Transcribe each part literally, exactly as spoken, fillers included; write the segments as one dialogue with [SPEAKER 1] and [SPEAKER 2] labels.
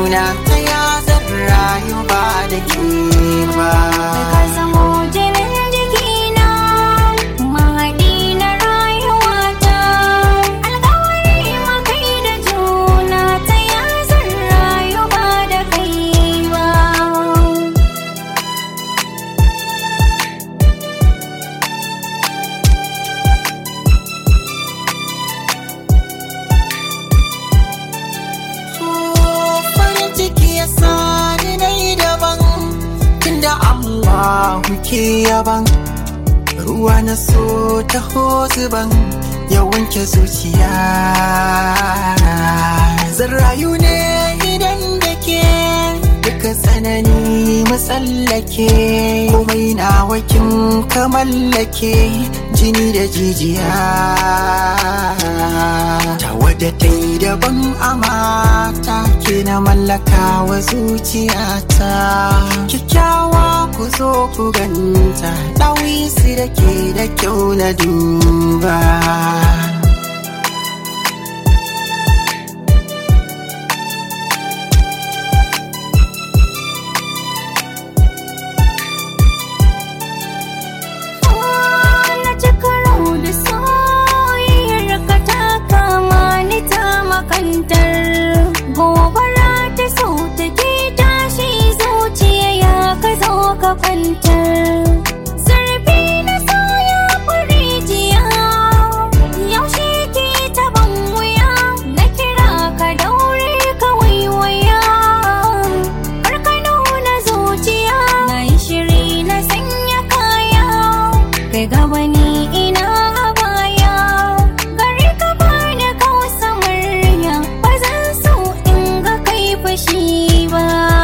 [SPEAKER 1] juna ta ya zan rayu ba da ke ba.
[SPEAKER 2] Ka zamo jinin jikina, mahaɗi na rayuwata, alƙawari makai da juna ta ya zan rayu ba da kai ba.
[SPEAKER 1] Farin ciki ya sani nai daban, tunda Allah ke yaban. Ruwa na so taho zuban, ya wanke zuciya. Zan rayu ne idan da ke, duka tsanani matsallake. Komai na wakin ka mallake, jini da jijiya. Tawa da ta yi daban amata, ke na mallaka wa zuciyata. Kyakkyawa ku zo ku ganta, ɗawisi da ke da kyau na duba.
[SPEAKER 2] Na ci karo da soyayyar ka ta kama ni ta makantar. Gobara ta so take tashi zuciya ya ka zo ka kwantar. Zurfi na so ya fi rijiya, yaushe ke taban wuya. Na kira ka daure ka waiwaya, kar ka nuna zuciya. Na yi shiri na sanya kaya, kai gaba ni ina a baya. Gari ka bani kausa murya, ba zan so in ga kai fashi ba.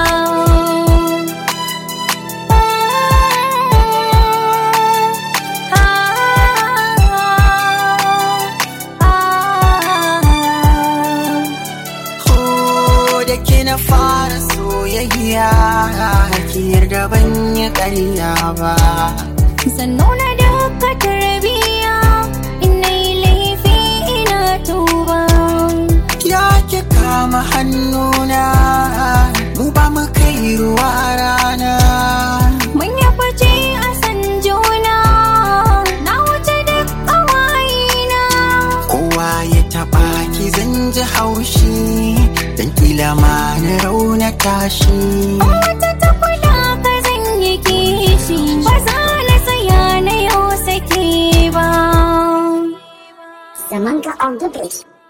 [SPEAKER 1] Da ke na fara soyayya, ki yarda ban yi ƙarya ba.
[SPEAKER 2] Sannu na duka tarbiya, ina yi laifi ina tuba.
[SPEAKER 1] Ya ki kama hannuna, mu ba mu kai ruwa rana.
[SPEAKER 2] Mun yi fice a san juna, na wuce duk ƙawayena.
[SPEAKER 1] Kowa ya taɓa ki zan ji haushi, dan kila ma na raunata shi.
[SPEAKER 2] Wata ta kula ka zan yi kishi, ba za na tsaya na yau sake ba.
[SPEAKER 3] Samanga on the beat.